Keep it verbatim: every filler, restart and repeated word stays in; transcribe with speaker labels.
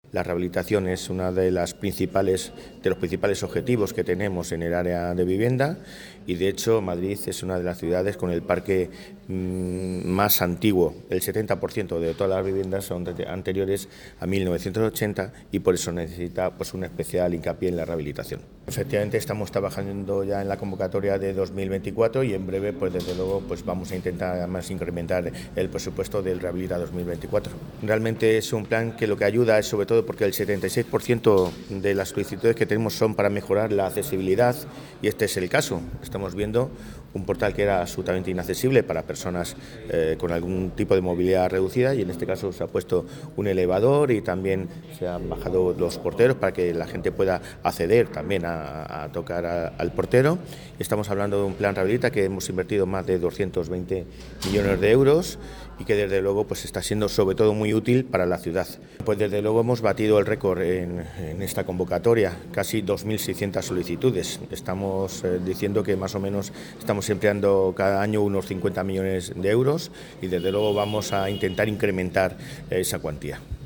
Speaker 1: La rehabilitación es uno de, las principales, de los principales objetivos que tenemos en el área de vivienda y, de hecho, Madrid es una de las ciudades con el parque mmm, más antiguo. El setenta por ciento de todas las viviendas son de, anteriores a mil novecientos ochenta y por eso necesita pues, un especial hincapié en la rehabilitación. Efectivamente, estamos trabajando ya en la convocatoria de dos mil veinticuatro y en breve, pues desde luego, pues vamos a intentar además incrementar el presupuesto del Rehabilita dos mil veinticuatro. Realmente es un plan que lo que ayuda es sobre todo porque el setenta y seis por ciento de las solicitudes que tenemos son para mejorar la accesibilidad y este es el caso. Estamos viendo un portal que era absolutamente inaccesible para personas eh, con algún tipo de movilidad reducida y en este caso se ha puesto un elevador y también se han bajado los porteros para que la gente pueda acceder también a, a tocar a, al portero. Estamos hablando de un plan Rehabilita que hemos invertido más de doscientos veinte millones de euros y que desde luego pues está siendo sobre todo muy útil para la ciudad. Pues desde luego hemos batido el récord en, en esta convocatoria, casi dos mil seiscientas solicitudes. Estamos eh, diciendo que más o menos estamos empleando cada año unos cincuenta millones de euros y desde luego vamos a intentar incrementar esa cuantía.